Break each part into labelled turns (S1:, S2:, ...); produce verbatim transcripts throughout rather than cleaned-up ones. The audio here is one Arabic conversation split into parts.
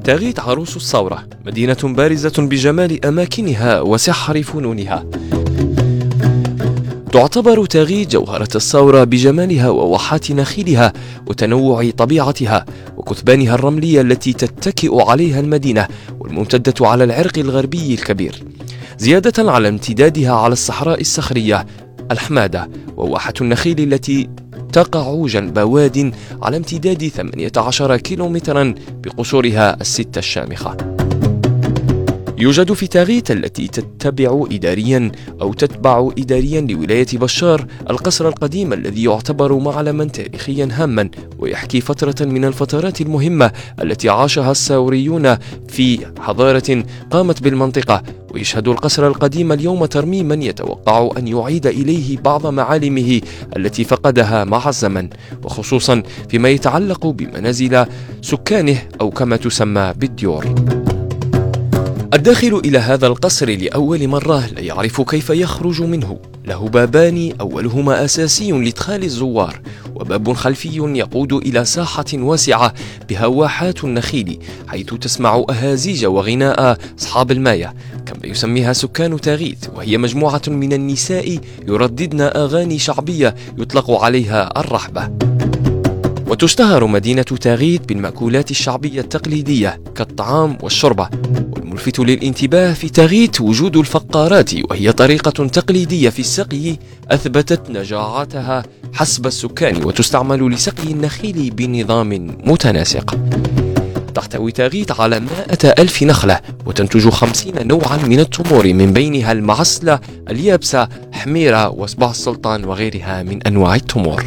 S1: تاغيت عروس الثورة، مدينة بارزة بجمال أماكنها وسحر فنونها. تعتبر تاغيت جوهرة الثورة بجمالها وواحات نخيلها وتنوع طبيعتها وكثبانها الرملية التي تتكئ عليها المدينة والممتدة على العرق الغربي الكبير، زيادة على امتدادها على الصحراء الصخرية الحمادة وواحة النخيل التي تقع جنب واد على امتداد ثمانية عشر كيلومترا بقصورها الستة الشامخة. يوجد في تاغيت التي تتبع إداريا أو تتبع إداريا لولاية بشار القصر القديم الذي يعتبر معلما تاريخيا هاما ويحكي فترة من الفترات المهمة التي عاشها الثوريون في حضارة قامت بالمنطقة، ويشهد القصر القديم اليوم ترميما يتوقع أن يعيد إليه بعض معالمه التي فقدها مع الزمن، وخصوصا فيما يتعلق بمنازل سكانه أو كما تسمى بالديور. الداخل إلى هذا القصر لأول مرة لا يعرف كيف يخرج منه. له بابان، أولهما أساسي لإدخال الزوار، وباب خلفي يقود إلى ساحة واسعة بها واحات النخيل حيث تسمع أهازيج وغناء أصحاب الماية كما يسميها سكان تاغيت، وهي مجموعة من النساء يرددن أغاني شعبية يطلق عليها الرحبة. وتشتهر مدينة تاغيت بالمأكولات الشعبية التقليدية كالطعام والشوربة، والملفت للانتباه في تاغيت وجود الفقارات، وهي طريقة تقليدية في السقي أثبتت نجاعتها حسب السكان وتستعمل لسقي النخيل بنظام متناسق. تحتوي تاغيت على مائة ألف نخلة وتنتج خمسين نوعا من التمور، من بينها المعسلة، اليابسة، حميرة، وصباع السلطان وغيرها من أنواع التمور.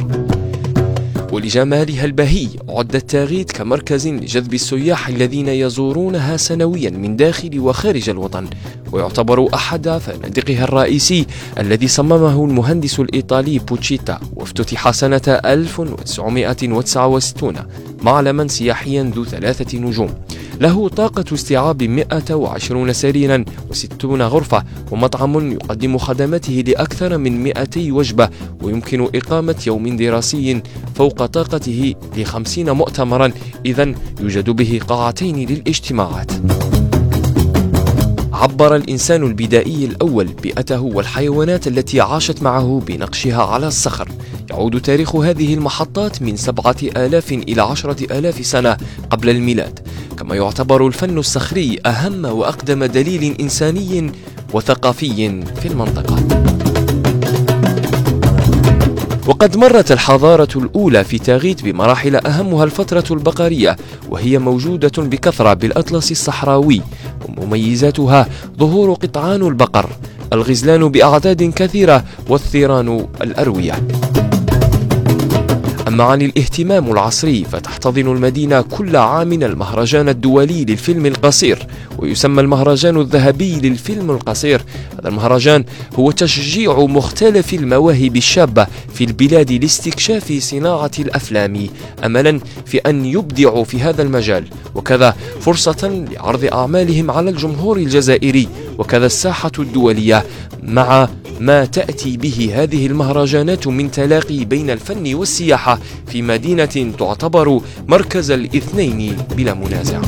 S1: ولجمالها البهي عدت تاغيت كمركز لجذب السياح الذين يزورونها سنويا من داخل وخارج الوطن، ويعتبر أحد فنادقها الرئيسي الذي صممه المهندس الإيطالي بوتشيتا، وافتتح سنة ألف وتسعمائة وتسعة وستين معلما سياحيا ذو ثلاثة نجوم، له طاقة استيعاب مئة وعشرين سريرا وستون غرفة، ومطعم يقدم خدماته لأكثر من مئتي وجبة، ويمكن إقامة يوم دراسي فوق طاقته لخمسين مؤتمرا، إذن يوجد به قاعتين للاجتماعات. عبر الإنسان البدائي الأول بيئته والحيوانات التي عاشت معه بنقشها على الصخر. يعود تاريخ هذه المحطات من سبعة آلاف إلى عشرة آلاف سنة قبل الميلاد، كما يعتبر الفن الصخري أهم وأقدم دليل إنساني وثقافي في المنطقة. وقد مرت الحضارة الأولى في تاغيت بمراحل أهمها الفترة البقرية، وهي موجودة بكثرة بالأطلس الصحراوي، ومميزاتها ظهور قطعان البقر، الغزلان بأعداد كثيرة، والثيران الأروية. أما عن الاهتمام العصري فتحتضن المدينة كل عام المهرجان الدولي للفيلم القصير، ويسمى المهرجان الذهبي للفيلم القصير. هذا المهرجان هو تشجيع مختلف المواهب الشابة في البلاد لاستكشاف صناعة الأفلام، أملا في أن يبدعوا في هذا المجال، وكذا فرصة لعرض أعمالهم على الجمهور الجزائري، وكذا الساحة الدولية، مع ما تأتي به هذه المهرجانات من تلاقي بين الفن والسياحة في مدينة تعتبر مركز الاثنين بلا منازع.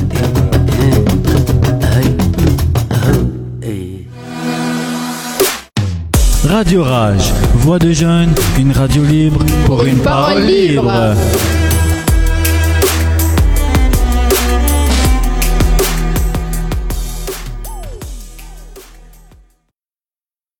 S2: Radio Rage, voix de jeunes, une radio libre pour une parole libre.